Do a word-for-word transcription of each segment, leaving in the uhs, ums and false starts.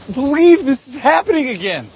believe this is happening again.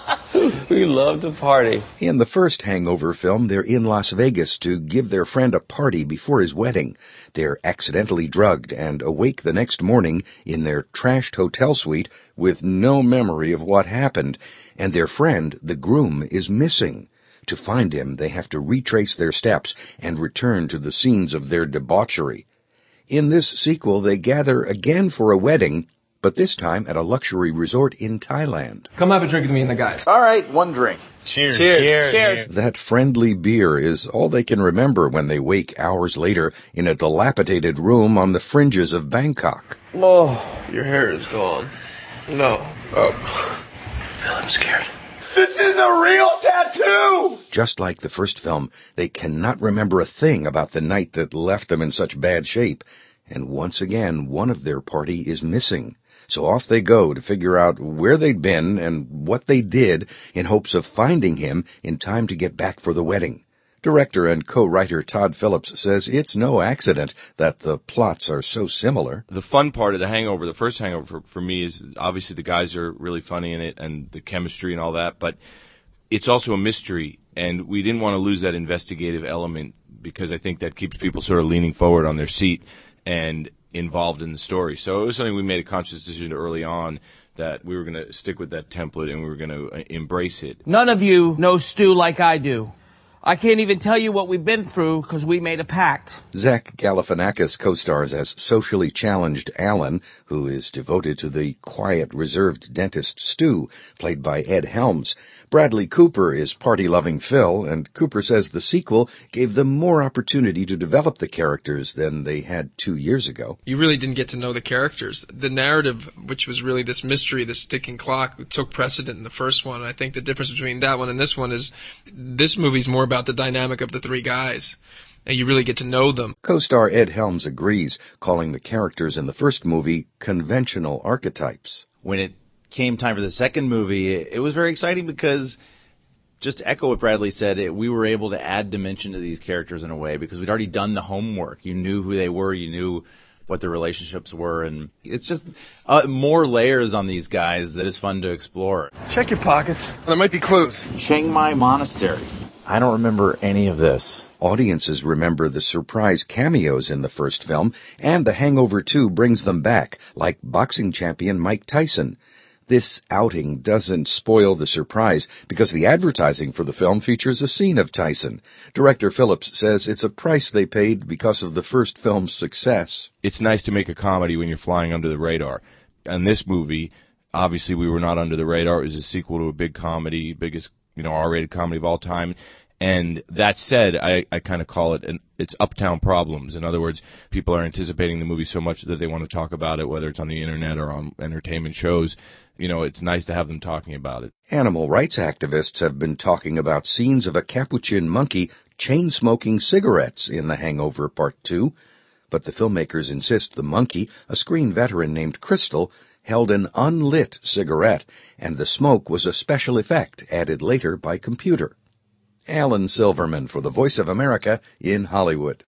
We love to party. In the first Hangover film, they're in Las Vegas to give their friend a party before his wedding. They're accidentally drugged and awake the next morning in their trashed hotel suite with no memory of what happened, and their friend, the groom, is missing. To find him, they have to retrace their steps and return to the scenes of their debauchery. In this sequel, they gather again for a wedding, but this time at a luxury resort in Thailand. Come have a drink with me and the guys. All right, one drink. Cheers. Cheers. Cheers. Cheers. That friendly beer is all they can remember when they wake hours later in a dilapidated room on the fringes of Bangkok. Oh, your hair is gone. No. Oh. I'm scared. This is a real tattoo! Just like the first film, they cannot remember a thing about the night that left them in such bad shape. And once again, one of their party is missing. So off they go to figure out where they'd been and what they did in hopes of finding him in time to get back for the wedding. Director and co-writer Todd Phillips says it's no accident that the plots are so similar. The fun part of The Hangover, the first Hangover for, for me, is obviously the guys are really funny in it and the chemistry and all that, but it's also a mystery, and we didn't want to lose that investigative element because I think that keeps people sort of leaning forward on their seat and involved in the story. So it was something we made a conscious decision early on that we were going to stick with that template and we were going to embrace it. None of you know Stu like I do. I can't even tell you what we've been through because we made a pact. Zach Galifianakis co-stars as socially challenged Alan, who is devoted to the quiet, reserved dentist Stu, played by Ed Helms. Bradley Cooper is party-loving Phil, and Cooper says the sequel gave them more opportunity to develop the characters than they had two years ago. You really didn't get to know the characters. The narrative, which was really this mystery, this ticking clock, took precedent in the first one. I think the difference between that one and this one is this movie's more about the dynamic of the three guys. And you really get to know them. Co-star Ed Helms agrees, calling the characters in the first movie conventional archetypes. When it came time for the second movie, it was very exciting because, just to echo what Bradley said, it, we were able to add dimension to these characters in a way because we'd already done the homework. You knew who they were, you knew what their relationships were, and it's just uh, more layers on these guys that is fun to explore. Check your pockets. There might be clues. Chiang Mai Monastery. I don't remember any of this. Audiences remember the surprise cameos in the first film, and The Hangover two brings them back, like boxing champion Mike Tyson. This outing doesn't spoil the surprise because the advertising for the film features a scene of Tyson. Director Phillips says it's a price they paid because of the first film's success. It's nice to make a comedy when you're flying under the radar. And this movie, obviously we were not under the radar. It was a sequel to a big comedy, biggest, you know, R-rated comedy of all time. And that said, I, I kind of call it, an, it's Uptown Problems. In other words, people are anticipating the movie so much that they want to talk about it, whether it's on the internet or on entertainment shows. You know, it's nice to have them talking about it. Animal rights activists have been talking about scenes of a capuchin monkey chain-smoking cigarettes in The Hangover Part two. But the filmmakers insist the monkey, a screen veteran named Crystal, held an unlit cigarette, and the smoke was a special effect added later by computer. Alan Silverman for the Voice of America in Hollywood.